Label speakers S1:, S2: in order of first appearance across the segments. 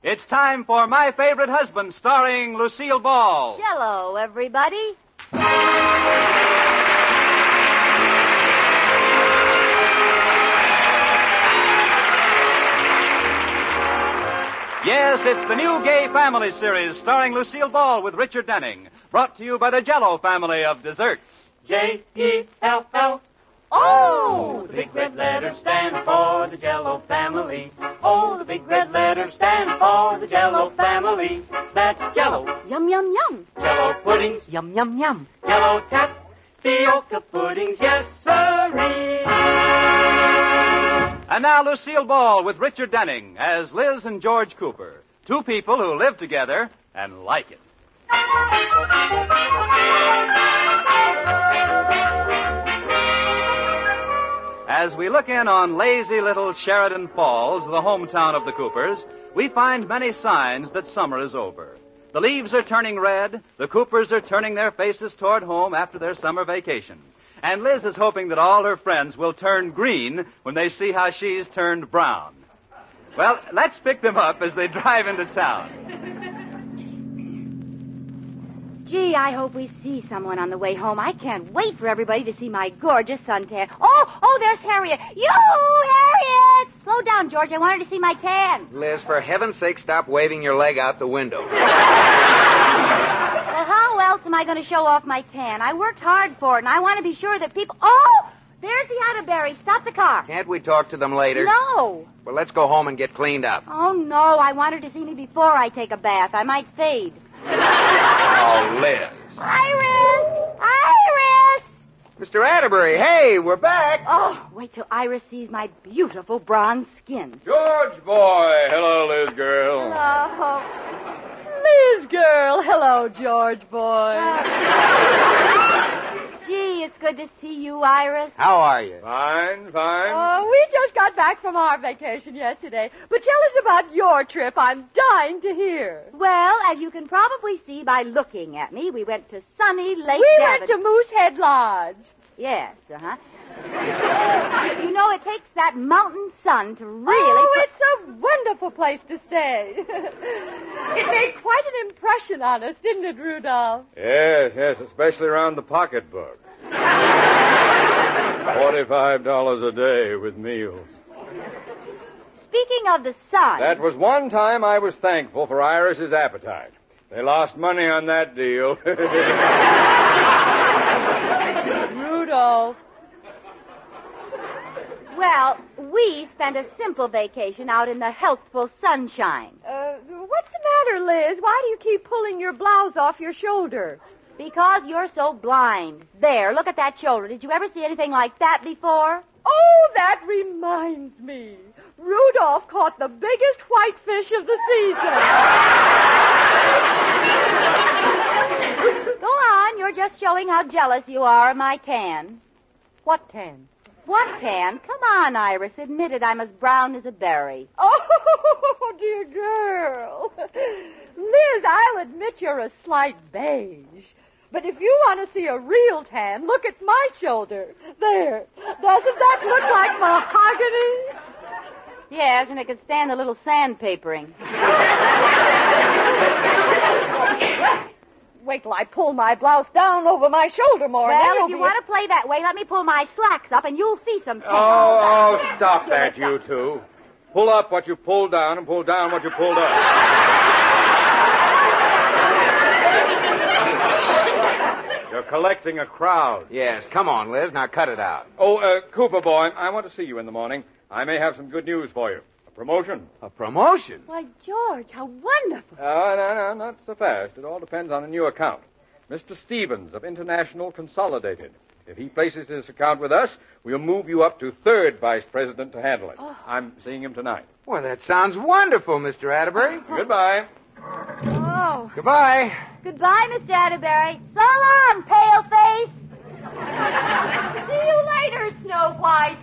S1: It's time for My Favorite Husband, starring Lucille Ball.
S2: Jell-O, everybody.
S1: Yes, it's the new Gay Family series starring Lucille Ball with Richard Denning. Brought to you by the Jell-O family of desserts.
S3: J-E-L-L. Oh, the big red letters stand for the Jell-O family. Oh, the big red letters stand for the Jell-O family. That's Jell-O.
S2: Yum, yum, yum.
S3: Jell-O puddings.
S2: Yum, yum, yum.
S3: Jell-O tapioca puddings. Yes, sirree.
S1: And now Lucille Ball with Richard Denning as Liz and George Cooper. Two people who live together and like it. As we look in on lazy little Sheridan Falls, the hometown of the Coopers, we find many signs that summer is over. The leaves are turning red. The Coopers are turning their faces toward home after their summer vacation. And Liz is hoping that all her friends will turn green when they see how she's turned brown. Well, let's pick them up as they drive into town.
S2: Gee, I hope we see someone on the way home. I can't wait for everybody to see my gorgeous suntan. Oh, there's Harriet. Yoo-hoo, Harriet! Slow down, George. I want her to see my tan.
S4: Liz, for heaven's sake, stop waving your leg out the window.
S2: Well, how else am I going to show off my tan? I worked hard for it, and I want to be sure that people... Oh, there's the Atterbury. Stop the car.
S4: Can't we talk to them later?
S2: No.
S4: Well, let's go home and get cleaned up.
S2: Oh, no. I want her to see me before I take a bath. I might fade.
S4: Oh, Liz.
S2: Iris! Iris!
S4: Mr. Atterbury, hey, we're back.
S2: Oh, wait till Iris sees my beautiful bronze skin.
S5: George boy. Hello, Liz girl.
S2: Hello.
S6: Liz girl. Hello, George boy.
S2: Gee, it's good to see you, Iris.
S4: How are you?
S5: Fine.
S6: Oh, we just got back from our vacation yesterday. But tell us about your trip. I'm dying to hear.
S2: Well, as you can probably see by looking at me, we went to sunny Lake
S6: We
S2: Davin.
S6: went to Moosehead Lodge.
S2: Yes, uh-huh. You know, it takes that mountain sun to really...
S6: Oh, it's a wonderful place to stay. It made quite an impression on us, didn't it, Rudolph?
S5: Yes, especially around the pocketbook. $45 a day with meals.
S2: Speaking of the sun...
S5: That was one time I was thankful for Iris's appetite. They lost money on that deal.
S6: Rudolph.
S2: Well, we spent a simple vacation out in the healthful sunshine.
S6: What's the matter, Liz? Why do you keep pulling your blouse off your shoulder?
S2: Because you're so blind. There, look at that shoulder. Did you ever see anything like that before?
S6: Oh, that reminds me. Rudolph caught the biggest whitefish of the season.
S2: Go on, you're just showing how jealous you are of my tan.
S6: What tan?
S2: What tan? Come on, Iris. Admit it, I'm as brown as a berry.
S6: Oh, dear girl. Liz, I'll admit you're a slight beige. But if you want to see a real tan, look at my shoulder. There. Doesn't that look like mahogany?
S2: Yes, and it could stand a little sandpapering.
S6: Wait till I pull my blouse down over my shoulder more.
S2: Well, if you want to play that way, let me pull my slacks up and you'll see some tan.
S5: Oh, stop that, you two. Pull up what you pulled down and pull down what you pulled up. You're collecting a crowd.
S4: Yes, come on, Liz. Now cut it out.
S5: Oh, Cooper boy, I want to see you in the morning. I may have some good news for you. A promotion.
S4: A promotion?
S6: Why, George, how wonderful.
S5: No, not so fast. It all depends on a new account. Mr. Stevens of International Consolidated. If he places his account with us, we'll move you up to third vice president to handle it. Oh. I'm seeing him tonight.
S4: Well, that sounds wonderful, Mr. Atterbury.
S5: Goodbye.
S2: Oh.
S4: Goodbye.
S2: Goodbye, Mr. Atterbury. So long, pale face. See you later, Snow White.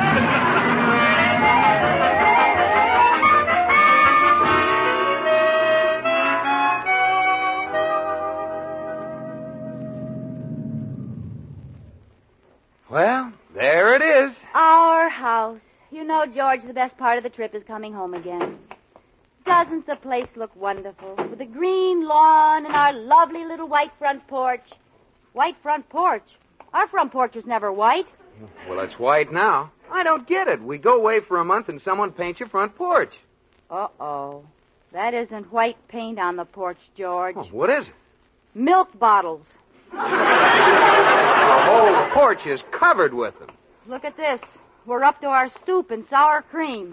S4: Well, there it is.
S2: Our house. You know, George, the best part of the trip is coming home again. Doesn't doesn't the place look wonderful? With the green lawn and our lovely little white front porch. White front porch? Our front porch was never white.
S4: Well, it's white now. I don't get it. We go away for a month and someone paints your front porch.
S2: Uh-oh. That isn't white paint on the porch, George.
S4: Oh, what is it?
S2: Milk bottles.
S4: The whole porch is covered with them.
S2: Look at this. We're up to our stoop in sour cream.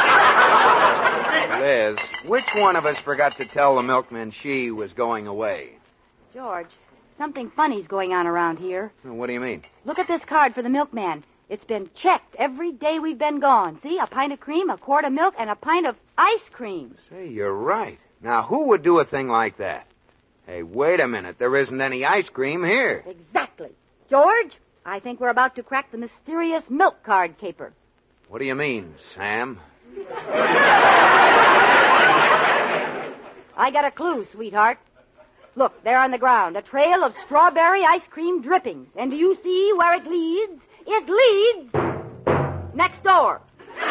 S4: Liz, which one of us forgot to tell the milkman she was going away?
S2: George, something funny's going on around here.
S4: What do you mean?
S2: Look at this card for the milkman. It's been checked every day we've been gone. See, a pint of cream, a quart of milk, and a pint of ice cream.
S4: Say, you're right. Now, who would do a thing like that? Hey, wait a minute. There isn't any ice cream here.
S2: Exactly. George, I think we're about to crack the mysterious milk card caper.
S4: What do you mean, Sam?
S2: I got a clue, sweetheart. Look, there on the ground, a trail of strawberry ice cream drippings. And do you see where it leads? It leads next door.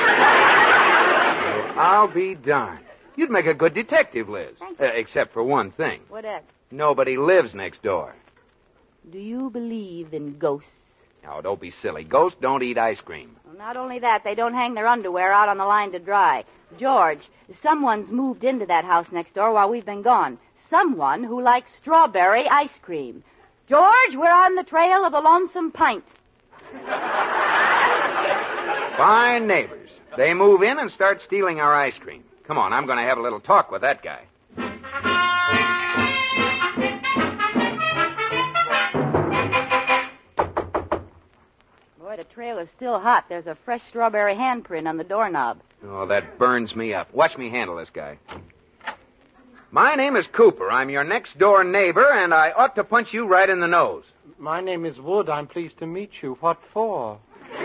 S4: I'll be darned. You'd make a good detective, Liz.
S2: Thank you.
S4: Except for one thing.
S2: What is?
S4: Nobody lives next door.
S2: Do you believe in ghosts?
S4: Oh, don't be silly. Ghosts don't eat ice cream.
S2: Well, not only that, they don't hang their underwear out on the line to dry. George, someone's moved into that house next door while we've been gone. Someone who likes strawberry ice cream. George, we're on the trail of the Lonesome Pint.
S4: Fine neighbors. They move in and start stealing our ice cream. Come on, I'm going to have a little talk with that guy.
S2: Boy, the trail is still hot. There's a fresh strawberry handprint on the doorknob.
S4: Oh, that burns me up. Watch me handle this guy. My name is Cooper. I'm your next-door neighbor, and I ought to punch you right in the nose.
S7: My name is Wood. I'm pleased to meet you. What for?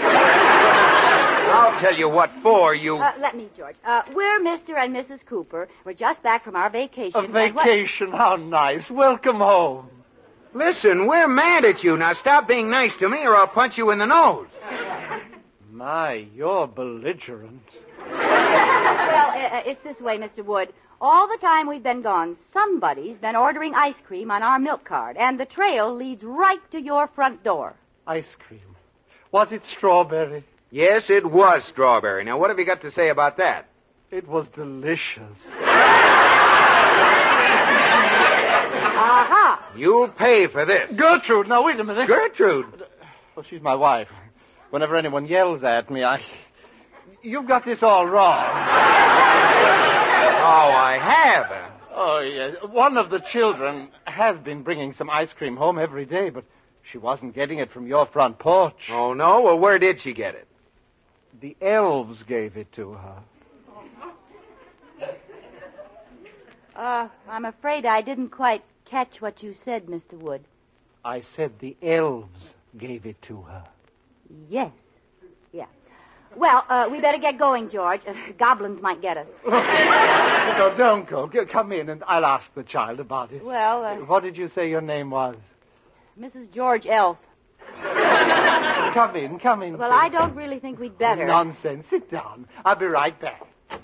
S4: I'll tell you what for, you...
S2: Let me, George. We're Mr. and Mrs. Cooper. We're just back from our vacation.
S7: A vacation? How nice. Welcome home.
S4: Listen, we're mad at you. Now stop being nice to me or I'll punch you in the nose.
S7: My, you're belligerent.
S2: Well, it's this way, Mr. Wood. All the time we've been gone, somebody's been ordering ice cream on our milk card, and the trail leads right to your front door.
S7: Ice cream. Was it strawberry?
S4: Yes, it was strawberry. Now, what have you got to say about that?
S7: It was delicious.
S2: Aha!
S4: You'll pay for this.
S7: Gertrude, now wait a minute.
S4: Gertrude?
S7: Well, she's my wife. Whenever anyone yells at me, You've got this all wrong.
S4: Oh, I have.
S7: Oh, yes. One of the children has been bringing some ice cream home every day, but she wasn't getting it from your front porch.
S4: Oh, no? Well, where did she get it?
S7: The elves gave it to her.
S2: I'm afraid I didn't quite catch what you said, Mr. Wood.
S7: I said the elves gave it to her.
S2: Yes. Yeah. Well, we better get going, George. Goblins might get us.
S7: No, don't go. Come in, and I'll ask the child about it.
S2: Well,
S7: What did you say your name was?
S2: Mrs. George Elf.
S7: Come in.
S2: Well, I don't really think we'd better.
S7: Nonsense. Sit down. I'll be right back.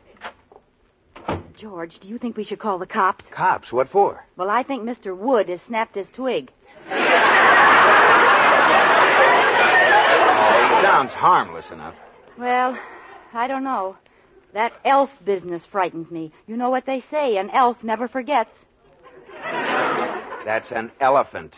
S2: George, do you think we should call the cops?
S4: Cops? What for?
S2: Well, I think Mr. Wood has snapped his twig.
S4: Oh, he sounds harmless enough.
S2: Well, I don't know. That elf business frightens me. You know what they say, an elf never forgets.
S4: That's an elephant.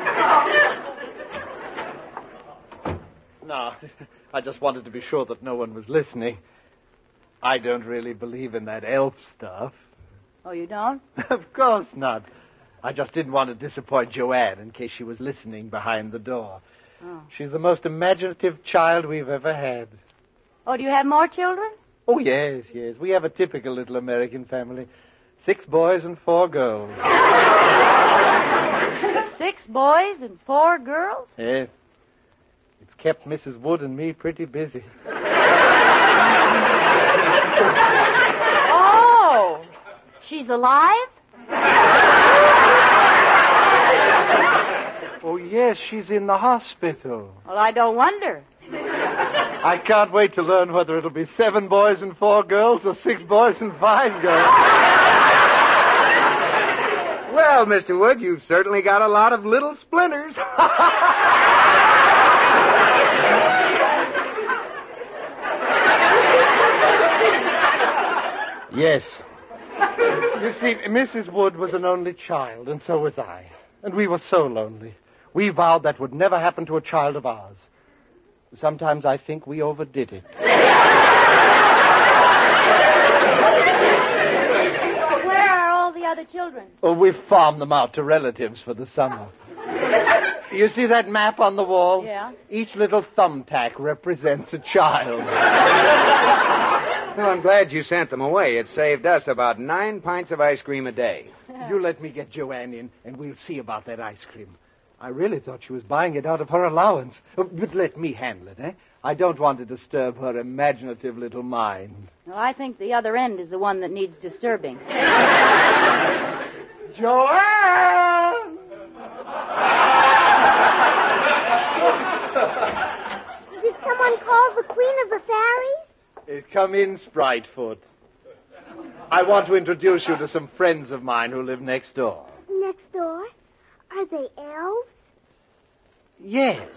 S7: No, I just wanted to be sure that no one was listening. I don't really believe in that elf stuff.
S2: Oh, you don't?
S7: Of course not. I just didn't want to disappoint Joanne in case she was listening behind the door.
S2: Oh.
S7: She's the most imaginative child we've ever had.
S2: Oh, do you have more children?
S7: Oh, yes. We have a typical little American family. 6 boys and 4 girls.
S2: 6 boys and 4 girls?
S7: Yes. It's kept Mrs. Wood and me pretty busy.
S2: Oh, she's alive?
S7: Oh, yes, she's in the hospital.
S2: Well, I don't wonder.
S7: I can't wait to learn whether it'll be 7 boys and 4 girls or 6 boys and 5 girls.
S4: Well, Mr. Wood, you've certainly got a lot of little splinters.
S7: Yes. You see, Mrs. Wood was an only child, and so was I. And we were so lonely. We vowed that would never happen to a child of ours. Sometimes I think we overdid it.
S2: Where are all the other children?
S7: Oh, we farmed them out to relatives for the summer. You see that map on the wall?
S2: Yeah.
S7: Each little thumbtack represents a child.
S4: Well, I'm glad you sent them away. It saved us about 9 pints of ice cream a day.
S7: You let me get Joanne in, and we'll see about that ice cream. I really thought she was buying it out of her allowance. But let me handle it, eh? I don't want to disturb her imaginative little mind.
S2: Well, I think the other end is the one that needs disturbing.
S7: Joanne!
S8: Did someone call the Queen of the Fairies?
S7: Come in, Spritefoot. I want to introduce you to some friends of mine who live next door.
S8: Next door? Are they elves?
S7: Yes.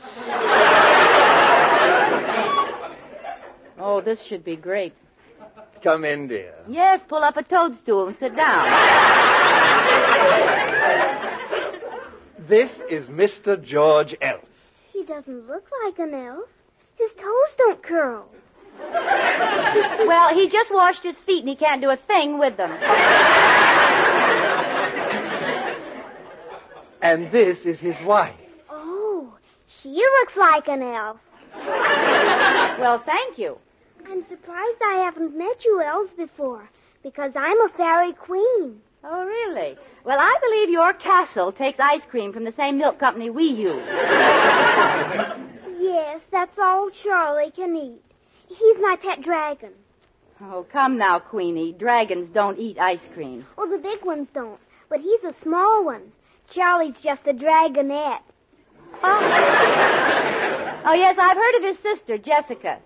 S2: Oh, this should be great.
S7: Come in, dear.
S2: Yes, pull up a toadstool and sit down.
S7: This is Mr. George Elf.
S8: He doesn't look like an elf. His toes don't curl.
S2: Well, he just washed his feet and he can't do a thing with them.
S7: And this is his wife.
S8: Oh, she looks like an elf.
S2: Well, thank you.
S8: I'm surprised I haven't met you elves before, because I'm a fairy queen.
S2: Oh, really? Well, I believe your castle takes ice cream from the same milk company we use.
S8: Yes, that's all Charlie can eat. He's my pet dragon.
S2: Oh, come now, Queenie. Dragons don't eat ice cream.
S8: Well, the big ones don't, but he's a small one. Charlie's just a dragonette.
S2: Oh, yes, I've heard of his sister, Jessica.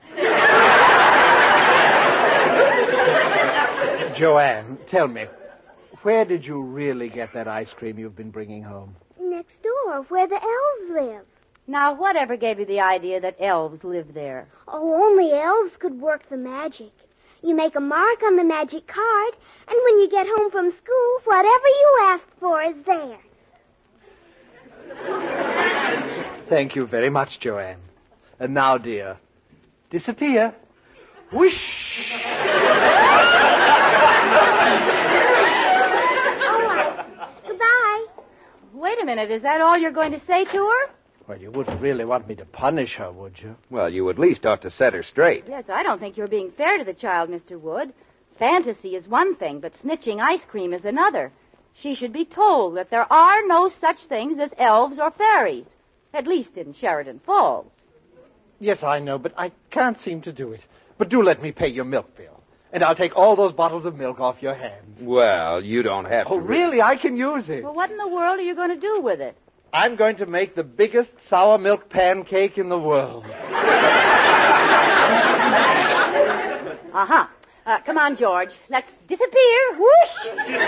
S7: Joanne, tell me, where did you really get that ice cream you've been bringing home?
S8: Next door, where the elves live.
S2: Now, whatever gave you the idea that elves live there?
S8: Oh, only elves could work the magic. You make a mark on the magic card, and when you get home from school, whatever you asked for is there.
S7: Thank you very much, Joanne. And now, dear, disappear. Whoosh!
S8: Goodbye.
S2: Wait a minute. Is that all you're going to say to her?
S7: Well, you wouldn't really want me to punish her, would you?
S4: Well, you at least ought to set her straight.
S2: Yes, I don't think you're being fair to the child, Mr. Wood. Fantasy is one thing, but snitching ice cream is another. She should be told that there are no such things as elves or fairies, at least in Sheridan Falls.
S7: Yes, I know, but I can't seem to do it. But do let me pay your milk bill, and I'll take all those bottles of milk off your hands.
S4: Well, you don't have to.
S7: Oh, really? I can use it.
S2: Well, what in the world are you going to do with it?
S7: I'm going to make the biggest sour milk pancake in the world.
S2: Uh-huh. Come on, George. Let's disappear. Whoosh!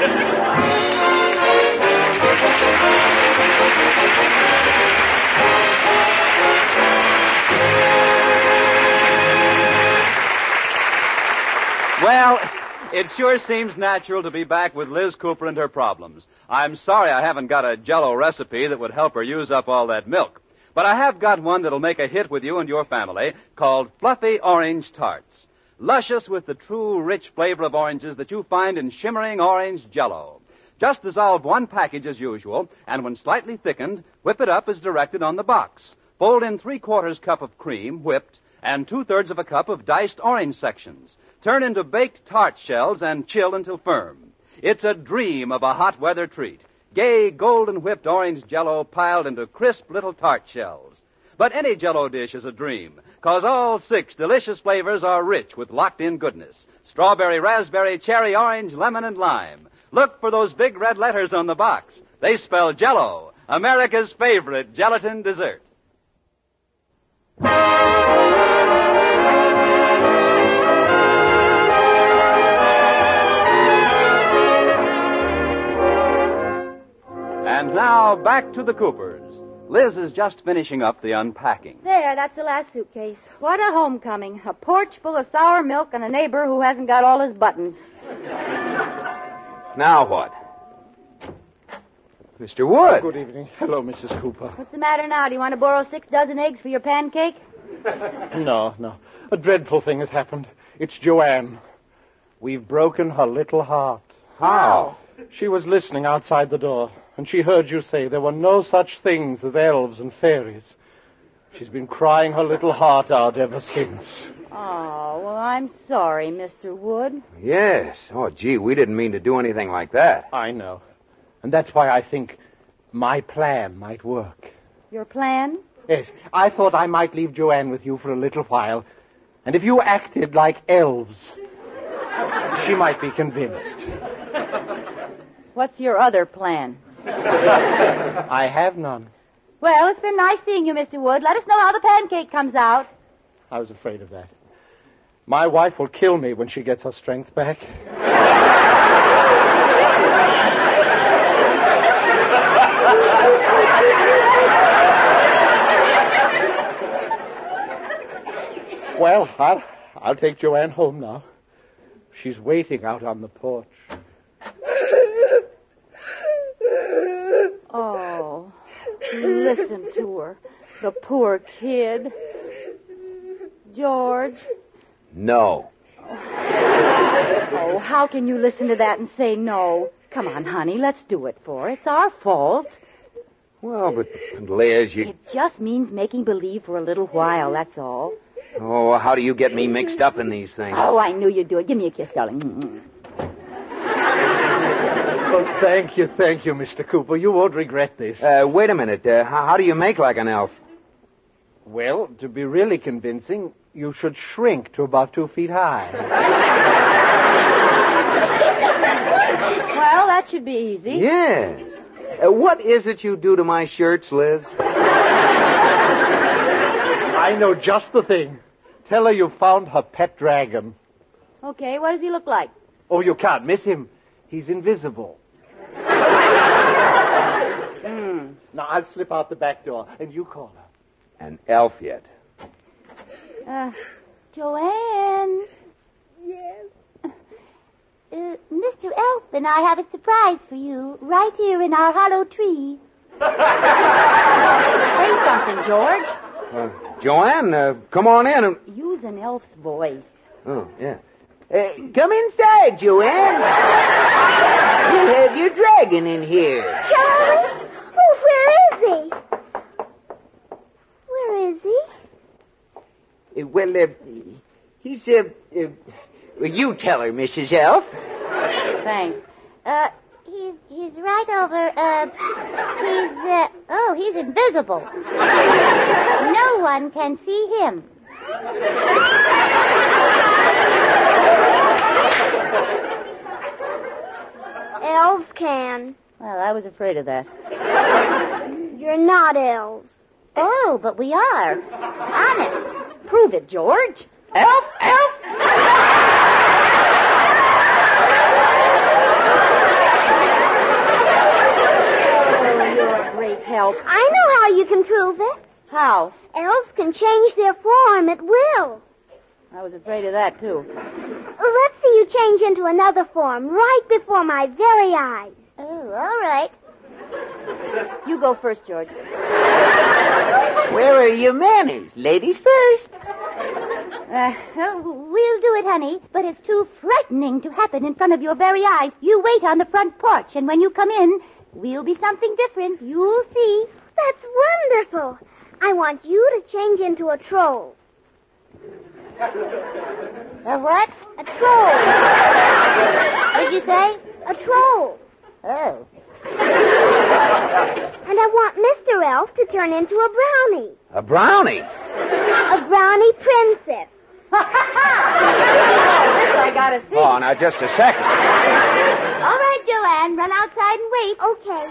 S1: Well, it sure seems natural to be back with Liz Cooper and her problems. I'm sorry I haven't got a Jell-O recipe that would help her use up all that milk. But I have got one that'll make a hit with you and your family called Fluffy Orange Tarts. Luscious with the true rich flavor of oranges that you find in shimmering orange Jell-O. Just dissolve one package as usual, and when slightly thickened, whip it up as directed on the box. Fold in 3/4 cup of cream, whipped, and 2/3 of a cup of diced orange sections. Turn into baked tart shells and chill until firm. It's a dream of a hot weather treat. Gay golden whipped orange Jell-O piled into crisp little tart shells. But any Jell-O dish is a dream, 'cause all 6 delicious flavors are rich with locked-in goodness. Strawberry, raspberry, cherry, orange, lemon, and lime. Look for those big red letters on the box. They spell Jell-O, America's favorite gelatin dessert. Now, back to the Coopers. Liz is just finishing up the unpacking.
S2: There, that's the last suitcase. What a homecoming. A porch full of sour milk and a neighbor who hasn't got all his buttons.
S4: Now what? Mr. Wood.
S7: Good evening. Hello, Mrs. Cooper.
S2: What's the matter now? Do you want to borrow 6 dozen eggs for your pancake?
S7: No. A dreadful thing has happened. It's Joanne. We've broken her little heart.
S4: How?
S7: She was listening outside the door, and she heard you say there were no such things as elves and fairies. She's been crying her little heart out ever since.
S2: Oh, well, I'm sorry, Mr. Wood.
S4: Yes. Oh, gee, we didn't mean to do anything like that.
S7: I know. And that's why I think my plan might work.
S2: Your plan?
S7: Yes, I thought I might leave Joanne with you for a little while. And if you acted like elves, she might be convinced.
S2: What's your other plan?
S7: I have none.
S2: Well, it's been nice seeing you, Mr. Wood. Let us know how the pancake comes out.
S7: I was afraid of that. My wife will kill me when she gets her strength back. Well, I'll take Joanne home now. She's waiting out on the porch.
S2: Oh, listen to her. The poor kid. George.
S4: No.
S2: Oh, how can you listen to that and say no? Come on, honey, let's do it for her. It's our fault.
S4: Well, but Liz, you...
S2: It just means making believe for a little while, that's all.
S4: Oh, how do you get me mixed up in these things?
S2: Oh, I knew you'd do it. Give me a kiss, darling.
S7: Oh, thank you, Mr. Cooper. You won't regret this.
S4: Wait a minute. How do you make like an elf?
S7: Well, to be really convincing, you should shrink to about 2 feet high.
S2: Well, that should be easy.
S4: Yes. What is it you do to my shirts, Liz?
S7: I know just the thing. Tell her you found her pet dragon.
S2: Okay, what does he look like?
S7: Oh, you can't miss him. He's invisible. Now, I'll slip out the back door, and you call her.
S4: An elf yet?
S2: Joanne.
S8: Yes. Mr. Elf and I have a surprise for you right here in our hollow tree.
S2: Say something, George.
S4: Joanne, come on in and...
S2: Use an elf's voice.
S4: Oh, yeah. Come inside, Joanne. You have your dragon in here.
S8: Charlie? Oh, where is he? Where is he?
S4: He's, well, you tell her, Mrs. Elf.
S2: Thanks.
S8: He's right over, he's invisible. No one can see him. Elves can.
S2: Well, I was afraid of that.
S8: You're not elves.
S2: Oh, but we are. Honest. Prove it, George. Elf, elf. Help.
S8: I know how you can prove it.
S2: How?
S8: Elves can change their form at will.
S2: I was afraid of that, too.
S8: Let's see you change into another form right before my very eyes. Oh, all right.
S2: You go first, George.
S4: Where are your manners? Ladies first.
S8: We'll do it, honey, but it's too frightening to happen in front of your very eyes. You wait on the front porch, and when you come in, we'll be something different. You'll see. That's wonderful. I want you to change into a troll. A what? A troll. What did you say? A troll. Oh. And I want Mr. Elf to turn into a brownie.
S4: A brownie?
S8: A brownie princess.
S2: This I gotta see.
S4: Oh, now, just a second.
S8: All right, Joanne, run outside and wait. Okay.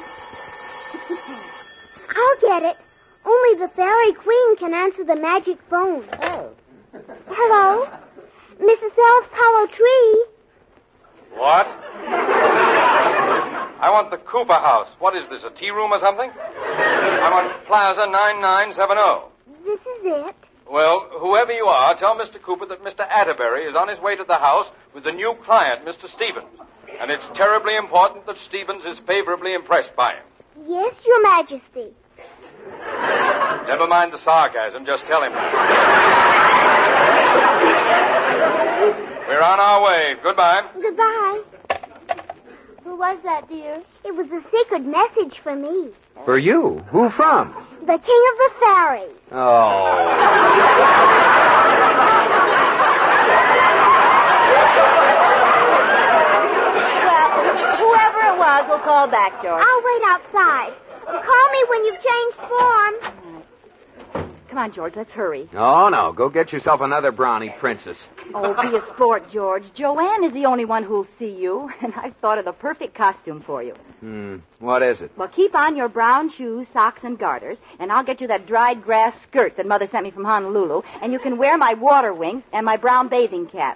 S8: I'll get it. Only the Fairy Queen can answer the magic phone. Oh. Hello? Mrs. Elf's hollow tree.
S5: What? I want the Cooper house. What is this, a tea room or something? I want Plaza 9970.
S8: This is it.
S5: Well, whoever you are, tell Mr. Cooper that Mr. Atterbury is on his way to the house with the new client, Mr. Stevens. And it's terribly important that Stevens is favorably impressed by him.
S8: Yes, Your Majesty.
S5: Never mind the sarcasm, just tell him. We're on our way. Goodbye.
S8: Goodbye. Who was that, dear? It was a secret message for me.
S4: For you? Who from?
S8: The King of the Fairies.
S4: Oh.
S2: Well, whoever it was will call back, George.
S8: I'll wait outside. Call me when you've changed form.
S2: Come on, George, let's hurry.
S4: Oh, no. Go get yourself another brownie princess.
S2: Oh, be a sport, George. Joanne is the only one who'll see you, and I've thought of the perfect costume for you.
S4: What is it?
S2: Well, keep on your brown shoes, socks, and garters, and I'll get you that dried grass skirt that Mother sent me from Honolulu, and you can wear my water wings and my brown bathing cap.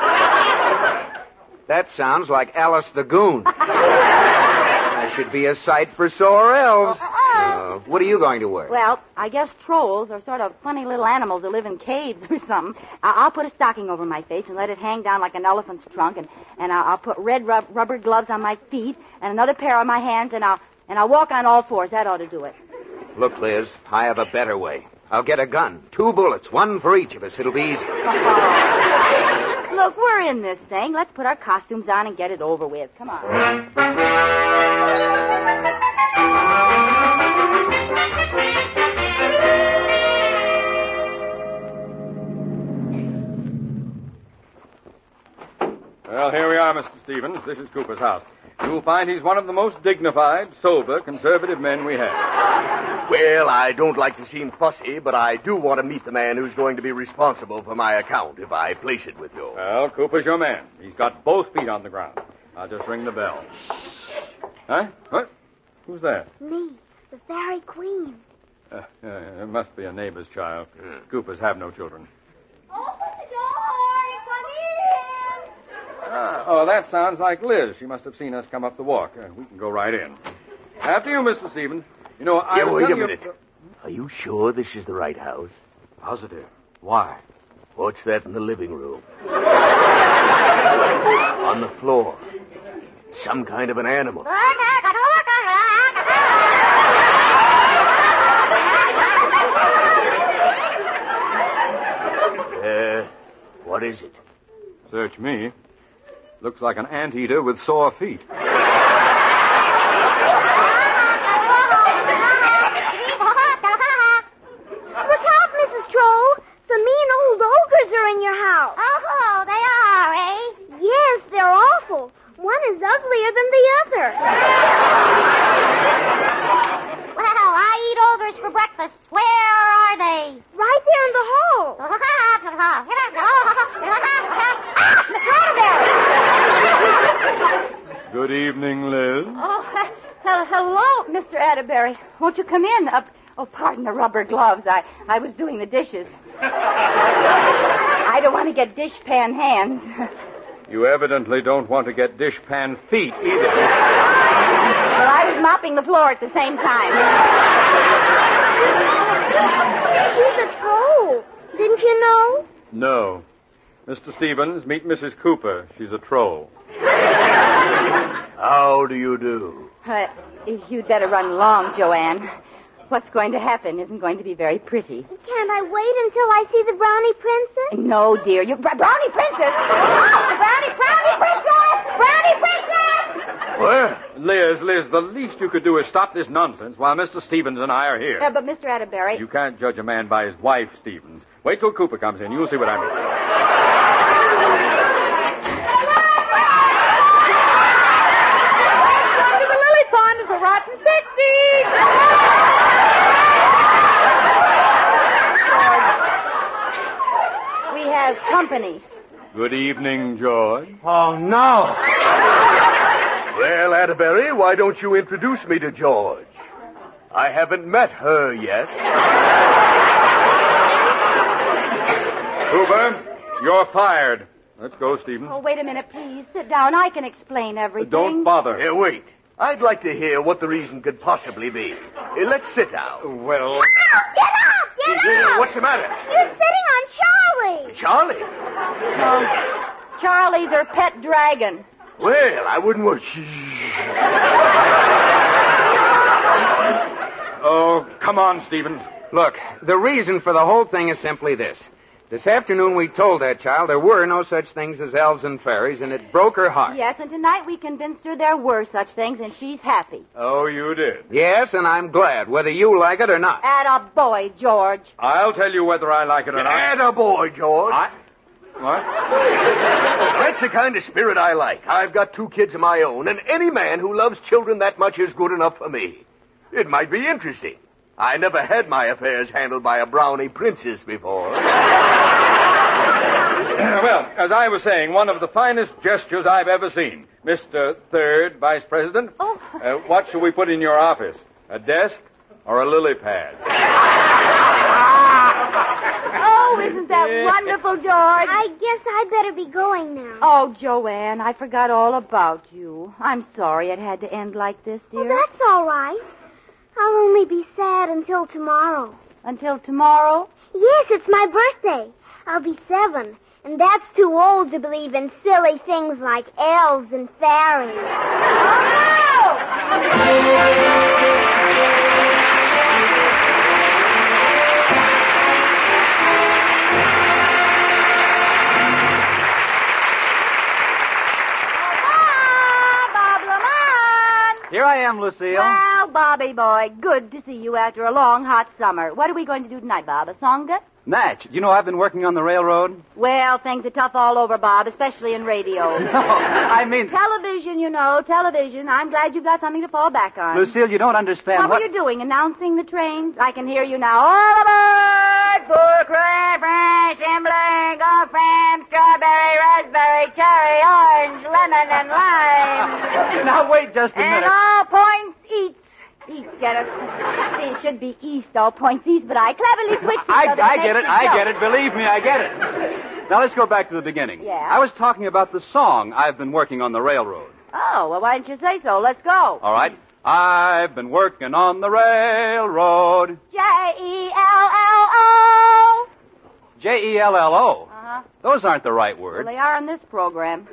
S4: That sounds like Alice the Goon. That should be a sight for sore elves. What are you going to wear?
S2: Well, I guess trolls are sort of funny little animals that live in caves or something. I'll put a stocking over my face and let it hang down like an elephant's trunk, and I'll put red rubber gloves on my feet and another pair on my hands, and I'll walk on all fours. That ought to do it.
S4: Look, Liz, I have a better way. I'll get a gun. 2 bullets, one for each of us. It'll be easy.
S2: Look, we're in this thing. Let's put our costumes on and get it over with. Come on.
S5: Well, here we are, Mr. Stevens. This is Cooper's house. You'll find he's one of the most dignified, sober, conservative men we have.
S9: Well, I don't like to seem fussy, but I do want to meet the man who's going to be responsible for my account if I place it with you.
S5: Well, Cooper's your man. He's got both feet on the ground. I'll just ring the bell. Huh? What? Who's that?
S8: Me, the Fairy Queen.
S5: It must be a neighbor's child. Coopers have no children.
S8: Open the door. Come in.
S5: Oh, that sounds like Liz. She must have seen us come up the walk. We can go right in. After you, Mr. Stevens. You know, I was
S9: wait a
S5: telling
S9: minute. Are you sure this is the right house?
S5: Positive. Why?
S9: What's that in the living room? On the floor. Some kind of an animal. What is it?
S5: Search me. Looks like an anteater with sore feet.
S8: Look out, Mrs. Troll. The mean old ogres are in your house. Oh, they are, eh? Yes, they're awful. One is uglier than the other. Well, I eat ogres for breakfast. Where are they? Right there in the hall.
S5: Good evening, Liz.
S2: Oh, hello, Mr. Atterbury. Won't you come in? Pardon the rubber gloves. I was doing the dishes. I don't want to get dishpan hands.
S5: You evidently don't want to get dishpan feet either.
S2: Well, I was mopping the floor at the same time.
S8: She's a troll. Didn't you know?
S5: No. Mr. Stevens, meet Mrs. Cooper. She's a troll.
S9: How do you do?
S2: You'd better run along, Joanne. What's going to happen isn't going to be very pretty.
S8: Can't I wait until I see the Brownie Princess?
S2: No, dear. Brownie Princess? Oh, Brownie Princess! Brownie Princess!
S9: Where?
S5: Liz, the least you could do is stop this nonsense while Mr. Stevens and I are here.
S2: But Mr. Atterbury...
S5: You can't judge a man by his wife, Stevens. Wait till Cooper comes in. You'll see what I mean.
S6: The lily pond is a rotten pixie!
S2: We have company.
S5: Good evening, George.
S9: Oh, no. Well, Atterbury, why don't you introduce me to George? I haven't met her yet.
S5: Cooper, you're fired. Let's go, Stevens.
S2: Oh, wait a minute, please. Sit down. I can explain everything.
S5: Don't bother.
S9: Here, wait. I'd like to hear what the reason could possibly be. Let's sit down.
S5: Well...
S8: Get up! Get up!
S9: What's the matter?
S8: You're sitting on Charlie.
S9: Charlie?
S2: Charlie's her pet dragon.
S9: Well, I wouldn't want...
S5: Oh, come on, Stevens.
S4: Look, the reason for the whole thing is simply this. This afternoon we told that child there were no such things as elves and fairies, and it broke her heart.
S2: Yes, and tonight we convinced her there were such things, and she's happy.
S5: Oh, you did?
S4: Yes, and I'm glad, whether you like it or not.
S2: Atta-boy, George.
S5: I'll tell you whether I like it or not.
S9: Attaboy, George.
S5: What?
S9: That's the kind of spirit I like. I've got 2 kids of my own, and any man who loves children that much is good enough for me. It might be interesting. I never had my affairs handled by a brownie princess before.
S5: Well, as I was saying, one of the finest gestures I've ever seen. Mr. Third Vice President, what shall we put in your office? A desk or a lily pad?
S2: Oh, isn't that wonderful, George?
S8: I guess I'd better be going now.
S2: Oh, Joanne, I forgot all about you. I'm sorry it had to end like this, dear.
S8: Well, that's all right. I'll only be sad until tomorrow.
S2: Until tomorrow?
S8: Yes, it's my birthday. I'll be 7, and that's too old to believe in silly things like elves and fairies.
S2: Oh,
S1: Here I am, Lucille.
S2: Well, Bobby boy, good to see you after a long, hot summer. What are we going to do tonight, Bob? A songa?
S1: Natch, you know I've been working on the railroad?
S2: Well, things are tough all over, Bob, especially in radio.
S1: No, I mean...
S2: Television, you know, television. I'm glad you've got something to fall back on.
S1: Lucille, you don't understand
S2: What were you doing, announcing the trains? I can hear you now. All aboard for crab, French, Embling, go Fram, strawberry, raspberry, cherry, orange, lemon, and lime.
S1: Now, wait just a
S2: And
S1: minute.
S2: all points east. East, get it? See, it should be east, all points east, but I cleverly switched it.
S1: I
S2: so that
S1: get
S2: makes
S1: it. I
S2: so.
S1: get it. Believe me, I get it. Now, let's go back to the beginning.
S2: Yeah?
S1: I was talking about the song I've been working on the railroad.
S2: Oh, well, why didn't you say so? Let's go.
S1: All right. I've been working on the railroad.
S2: J-E-L-L-O.
S1: J-E-L-L-O.
S2: Uh-huh.
S1: Those aren't the right words.
S2: Well, they are on this program.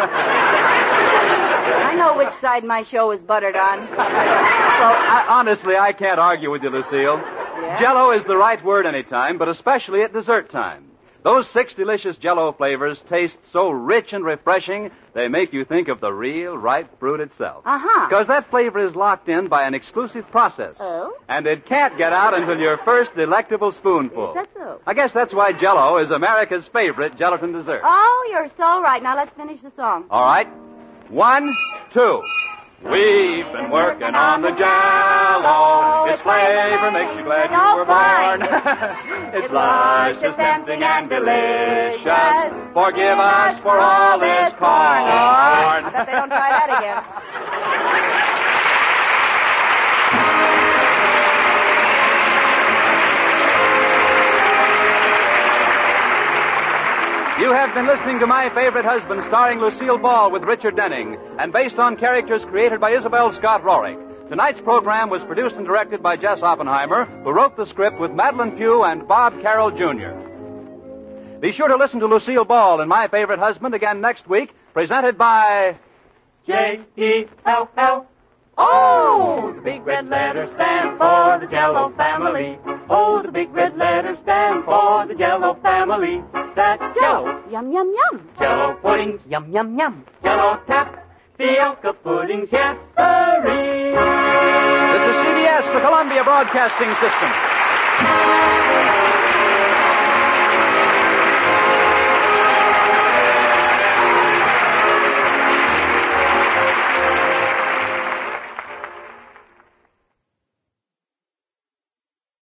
S2: I know which side my show is buttered on.
S1: Honestly, I can't argue with you, Lucille.
S2: Yeah?
S1: Jell-O is the right word any time, but especially at dessert time. Those 6 delicious Jell-O flavors taste so rich and refreshing, they make you think of the real, ripe fruit itself.
S2: Uh-huh.
S1: Because that flavor is locked in by an exclusive process.
S2: Oh?
S1: And it can't get out until your first delectable spoonful.
S2: Is that so?
S1: I guess that's why Jell-O is America's favorite gelatin dessert.
S2: Oh, you're so right. Now let's finish the song.
S1: All right. 1, 2. We've been working on the Jell-O. Its flavor makes you glad you were born. It's luscious, tempting, and delicious. Forgive us for all this corn.
S2: I bet they don't try that again.
S1: You have been listening to My Favorite Husband, starring Lucille Ball with Richard Denning, and based on characters created by Isabel Scott Rorick. Tonight's program was produced and directed by Jess Oppenheimer, who wrote the script with Madeline Pugh and Bob Carroll, Jr. Be sure to listen to Lucille Ball and My Favorite Husband again next week, presented by...
S3: J-E-L-L. Oh, the big red letters stand for the Jell-O family. Oh, the big red letters stand for the Jell-O family. That's Jell-O.
S2: Yum, yum, yum.
S3: Jell-O puddings, yum, yum, yum. Jell-O tapioca puddings, yes, sirree.
S1: This is CBS, the Columbia Broadcasting System.